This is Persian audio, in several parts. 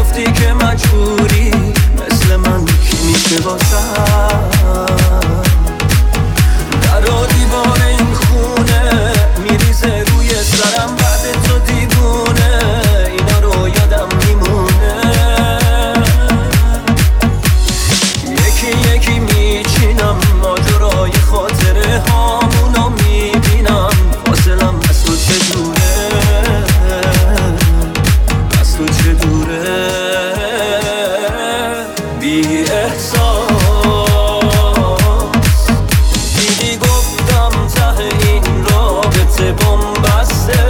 گفتی که مجبوری مثل من کی میشه واسم در و دیوار این خونه میریزه روی سرم بعد تو دیوونه اینا رو یادم میمونه یکی یکی میچینم ماجرای خاطره هامونو میبینم فاصلم از تو چه دوره از تو چه دوره بی احساس دیدی گفتم ته این رابطه بنبسته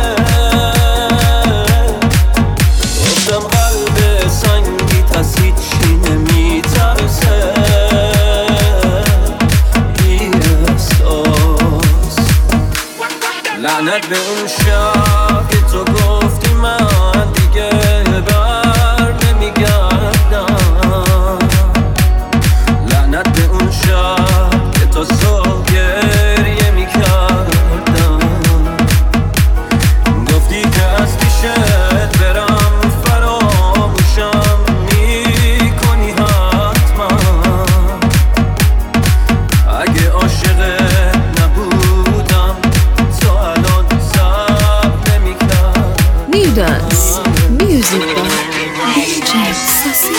گفتم قلب سنگیت از هیچی نمیترسه بی احساس لعنت به اون شب که تو گفتی من دیگه بر نمیگردم لعنت به اون شب که تو صبح گریه میکردم گفتی که از پیشت برم فراموشم میکنی حتما اگه عاشقت نبودم تو الان صبر نمیکرد New Dance Music by DJ Sassy.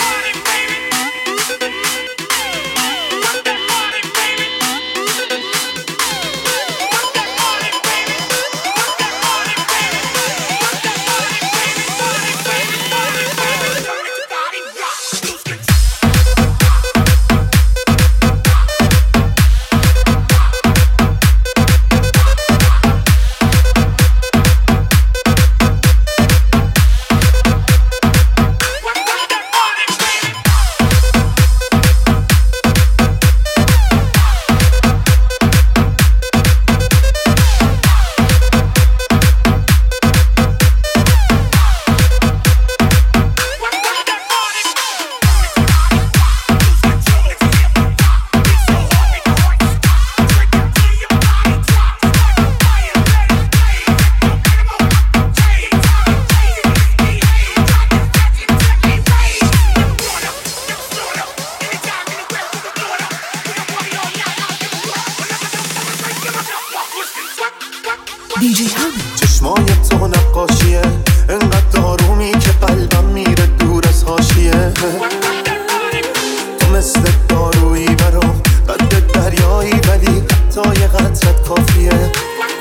چشمای تو نقاشیه انقدر آرومی که قلبم میره دور از حاشیه تو مثل دارویی برام قد دریایی ولی حتی یه قطرت کافیه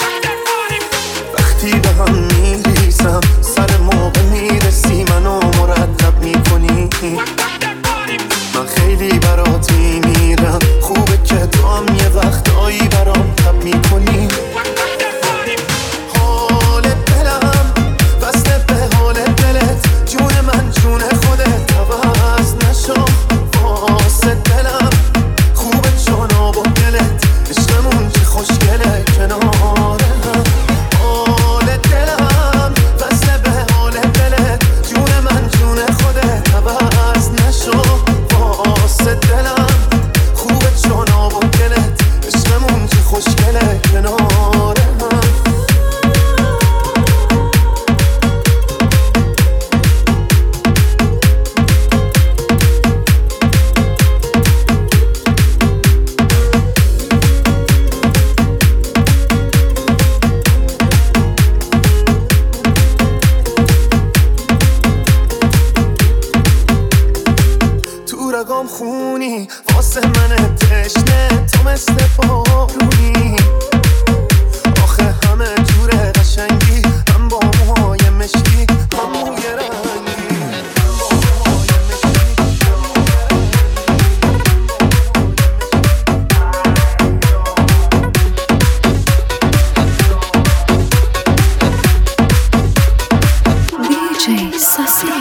وقتی به هم میریسم سر موقع میرسی منو مرتب میکنی من خیلی برات میمیرم خوبه که تو هم یه وقتایی برام تب میکنی خونی واسه من تشنه تو مثل بارونی آخه همه جوره قشنگی هم با موهای مشکی هم موی رنگی DJ Sassy.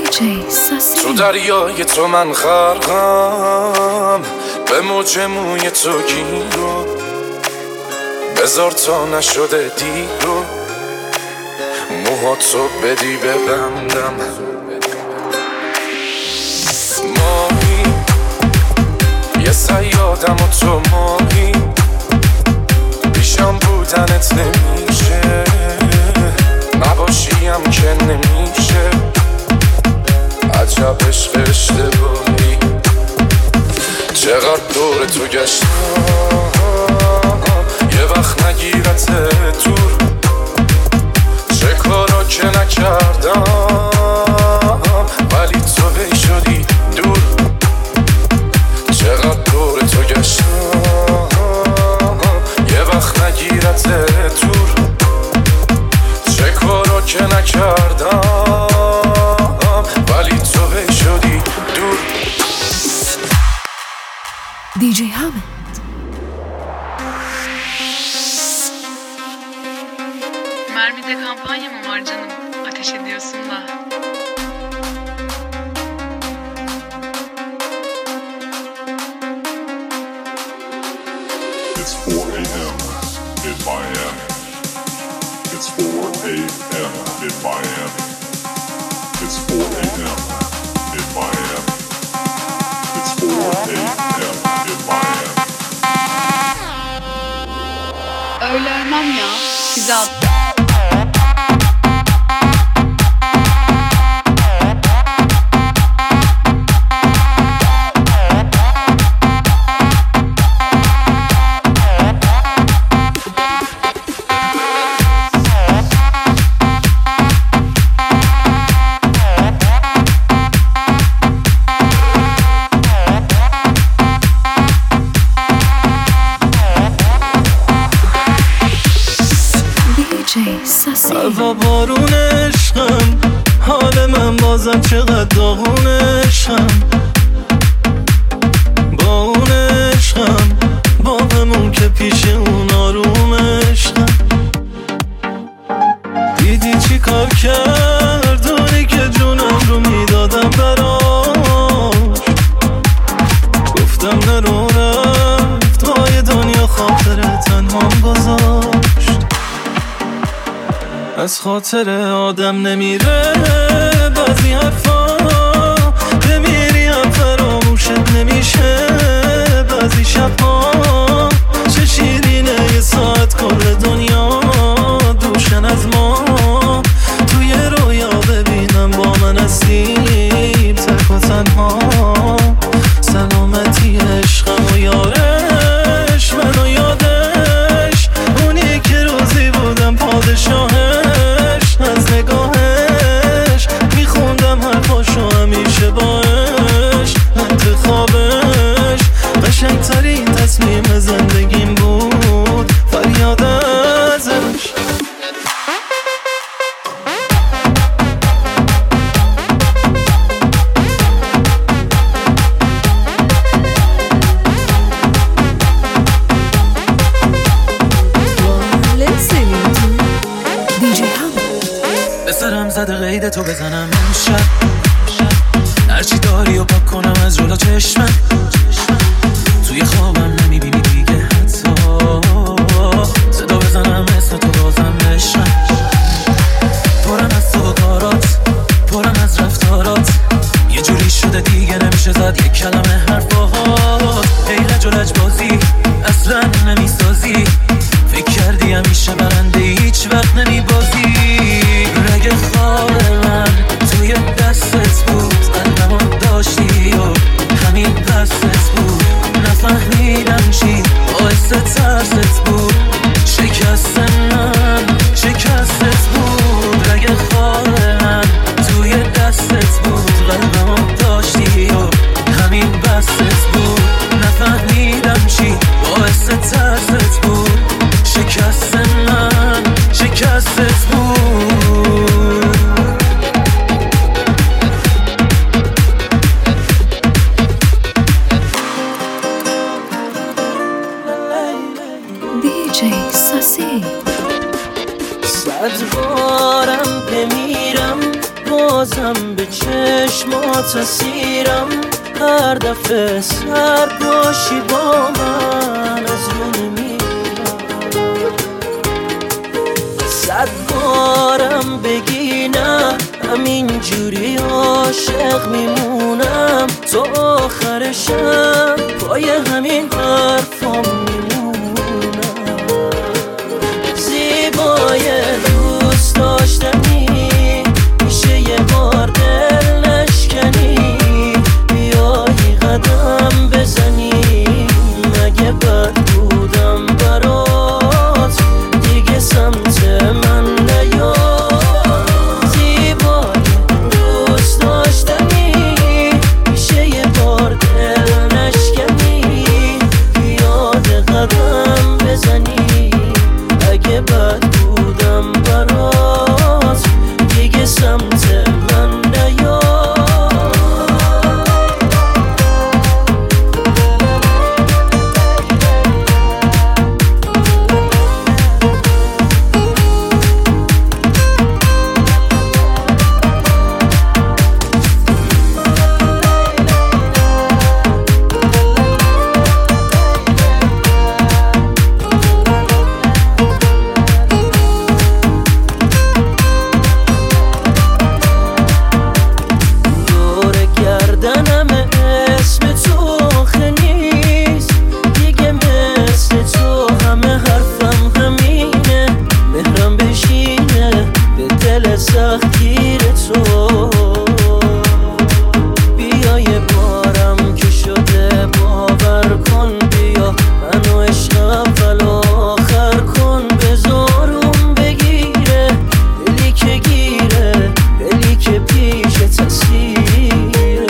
DJ Sasi. تو دریای تو من غرقم، به موج موی تو گیرو، بذار تا نشده دیرو، موهاتو بدی ببندم. ماهی یه صیادم و تو ماهی، پیشم بودنت نمیشه، نباشیم که نمیشه. عجب عشق اشتباهی، چقدر دور تو گشتم، یه وقت نگیرت دور، چه کارا که نکردم ولی تو هی شدی دور. چقدر دور تو گشتم، یه وقت نگیرت دور، چه کارا که نکردم ولی تو هی شدی دور. DJ Hamid. Mermi'de kampanya mı var canım? Ateş ediyorsun da. It's 4 a.m. in Miami. It's 4 a.m. in Miami. It's 4 a.m. in Miami. It's 4 a.m. in Miami. Öyle ölmem ya. Bize at. هوا بارون عشقم، حال من بازم چقدر داغون عشقم. با اون عشقم، باغمون که پیش اون آروم عشقم. دیدی چی کار کرد اونی که جونم رو میدادم براش، گفتم نرو رفت وای دنیا خاطر تنهام گذاشت. از خاطر آدم نمیره بعضی حرفا، بمیری هم فراموشت نمیشه بعضی شبها. چه شیرینه یه ساعت کل دنیا دوشن از ما، توی رویا ببینم با من هستیم تک و تنها. سلامتی عشقم و یارش منو یادش، اونی که روزی بودم پادشاهش. از نگاهش میخوندم حرفاشو همیشه باش، انتخابش قشنگترین تصمیم زندگیم بود، فریاد ازش. زده قید تو بزنم امشب، هرچی داری و پاک کنم از جلو چشمم. توی خوابم نمیبینی دیگه حتی، صدا بزنم اسم تو بازم بشم. پرم از تو و کارات، پرم از رفتارات، یه جوری شده دیگه نمیشه زد یک کلمه حرفات. ای لج و لج بازی اصلا نمیسازی، فکر کردی همیشه برنده هیچ وقت نمیبازی. رگ خواب من توی دستت بود، قلبمو داشتی و همین دستت بود. نفهمیدم چی باعث ترست بود، شکست من شکستت بود. رگ خواب من توی دستت بود، قلبمو داشتی و همین بستت بود. نفهمیدم چی باعث ترست بود، شکست من شکستت بود. DJ Sasi. صد بارم بمیرم با بازم به چشمات اسیرم. هر دفعه سرد باشی با من از رو نمیرم. 100 بارم بگی نه همین جوری عاشق میمونم. تا آخر شب پای همین حرفام میمونم. زیبای دوست داشتنی میشه یه بار دل نشکنی. بیایی قدم بزنی مگه بد بودم برات دیگه سمت من نیا. زیبای دوست داشتنی میشه یه بار دل نشکنی. بیاد قدم بزنی اگه بد بودم برات دیگه سمت من نیا. سختگیر تو بیا یه بارم که شده باور کن. بیا منو عشق اول آخر کن. بذارم بگیره دلی که گیره دلی که پیش تصویره.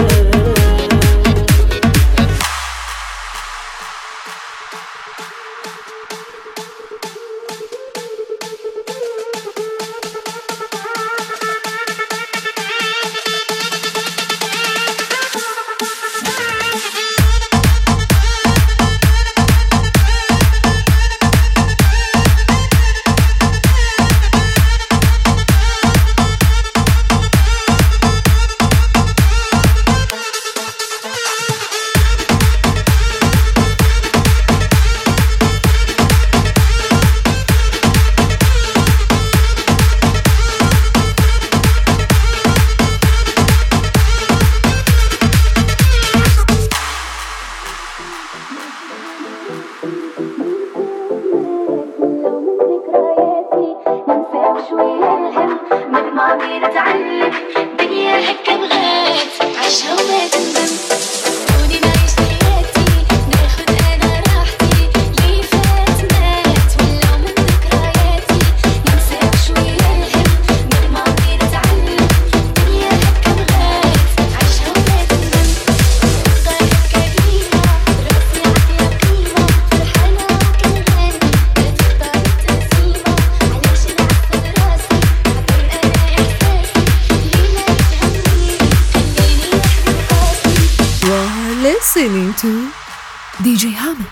Listening to DJ Hamid.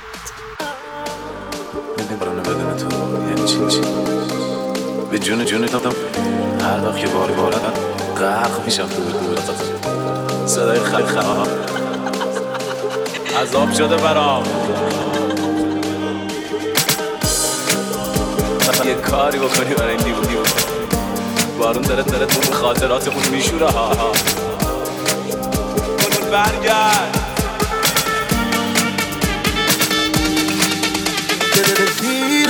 نمیبرم بدون تو یعنی چی به جون دادم. هر وقت یه باری باردم غرق میشم تو دور صدای خلخلام عذاب شده برام. یه کاری بکنی برای این دیوونی بارون داره تو خاطراتمون میشوره. ها برگرد زیر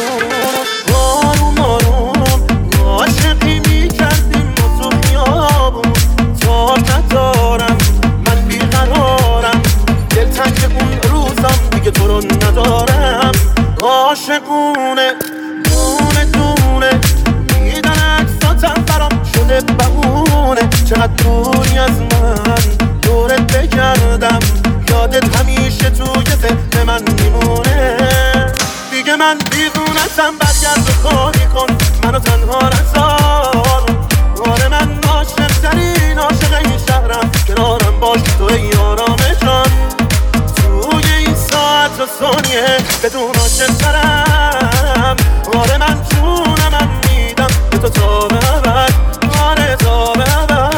بارون عاشقی میکردیم ما تو خیابون. تار ندارم من بیقرارم دلتنگ اون روزم دیگه تو رو ندارم. عاشقونه دونه میدن عکساتم برام شده بهونه. چقدر دوری از من دورت بگردم یادت همیشه توی ذهن من میمونه. دیگه من دیوونتم برگرد و کاری کن منو تنها نذار. آره من عاشق‌ترین عاشق این شهرم کنارم باش توی آرام جان. توی این ساعت و ثانیه بدون عاشق‌ترم. آره من جونم من میدم به تو تا به ابد. آره تا به ابد.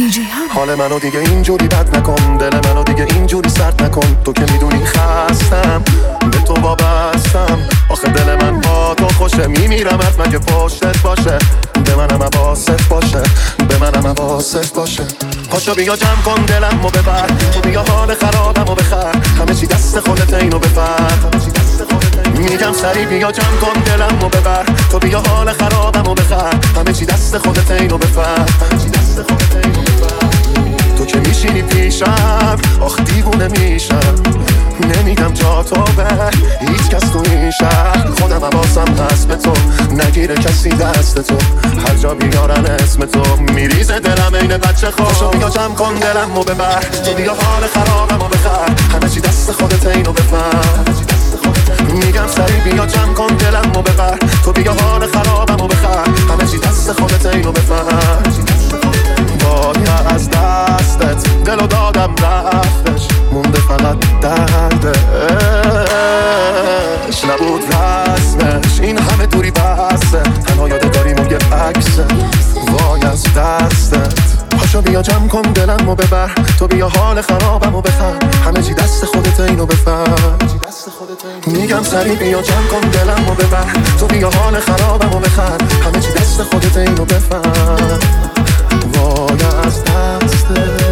دیجی همه. حال منو دیگه اینجوری بد نکن، دل منو دیگه اینجوری سرد نکن. تو که میدونی خستم، به تو وابستم. آخه دل من با تو خوشه، میمیرم از من که پشتت باشه. به منم حواست باشه، به منم حواست باشه. پاشو بیا جمع کن دلمو ببر، تو بیا حال خرابمو بخر. همه چی دست خودت اینو بفر. میگم سری بیا جمع کن دلمو ببر، تو بیا حال خرابمو بخر. همه چی دست خودت اینو بفر. تو که میشینی پیشم، آخ دیوونه میشم. نمیدم جا تو به هیچ کس تو این شهر. خودم حواسم هست به تو، نگیره کسی دست تو. هر جا بیارن اسم تو، میریزه دلم این بچه خواه. پاشو بیا جمع کن دلمو ببر، تو بیا حال خرابمو بخر. همه چی دست خودت اینو بفهم. میگم سری بیا جمع کن دلمو ببر، تو بیا حال خرابمو بخر. همه چی دست خودت اینو بفهم. باید از دستت دلو دادم رفتش، مونده فقط دردش. نبود رسمش این همه دوری بسته، تنها یاده داریم و یه عکسه. وای از دستت پاشو بیا جمع کن دلمو ببر، تو بیا حال خرابمو بخر. همه چی دست خودت اینو بفهم. میگم سری بیا جمع کن دلمو ببر، تو بیا حال خرابمو بخر. همه چی دست خودت اینو بفهم. وای از دستت